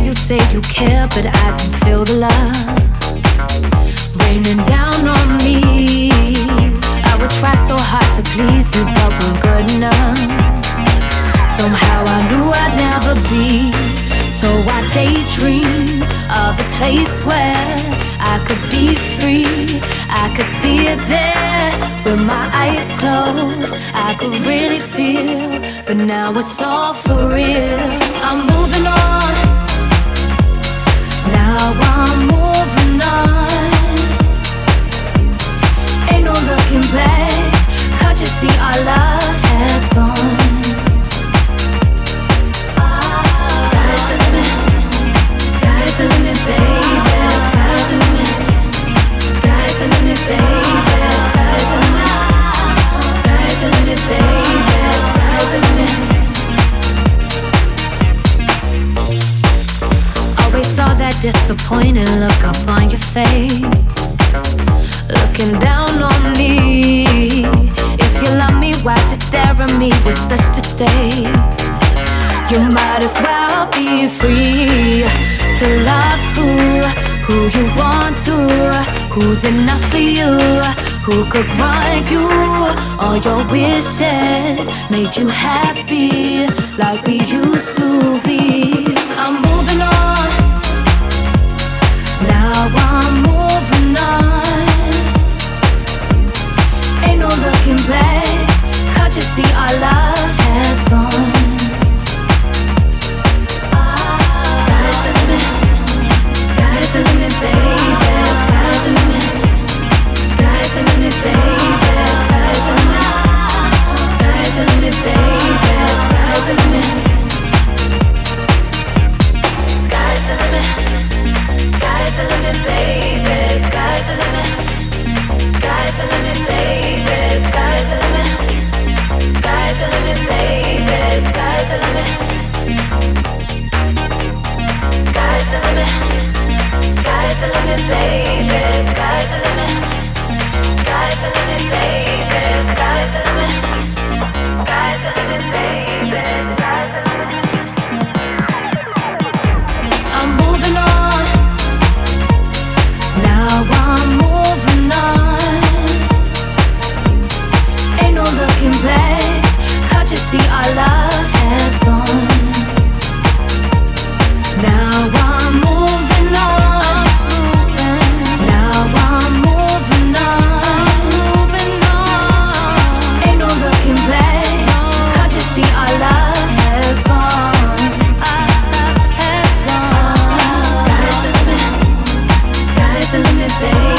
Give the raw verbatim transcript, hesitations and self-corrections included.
you say you care, but I don't feel the love raining down on me. I would try so hard to please you, but we're good enough. Somehow I knew I'd never be, so I daydream of a place where I could be free. I could see it there with my eyes closed. I could really feel, but now it's all for real. I'm moving on, now I'm moving on. Ain't no looking back, can't you see our love has gone? Sky's the limit, sky's the limit, baby. Sky's the limit, sky's the limit, baby. Sky's the limit, sky's the limit, baby. Sky's the limit. Always saw that disappointed look up on your face, looking down on me. If you love me, why'd you stare at me with such distaste? You might as well be free to love who, who you want to, who's enough for you, who could grant you all your wishes, make you happy like we used to be. I'm moving on, now I'm moving on. Ain't no looking back, can't you see our love has gone? Sky's the limit, sky's the limit, baby. Sky's the limit, sky's the limit, baby. Sky's the limit, sky's the limit, baby. Sky's the limit, sky's the limit, sky's the limit, baby. Sky's the limit, sky's the limit, baby. Sky's the limit, sky's the limit, baby. Sky's the limit, sky's the limit, sky's the limit, baby. Sky's the limit, sky's the limit, baby. Sky's the limit, sky's the limit, baby. Sky's the limit. I'm moving on, now I'm moving on. Ain't no looking back, can't you see our love has gone? Now I'm moving on, now I'm moving on, moving on. Ain't no looking back, can't you see our love has gone? Our love has gone. Sky's the limit, sky's the limit, baby.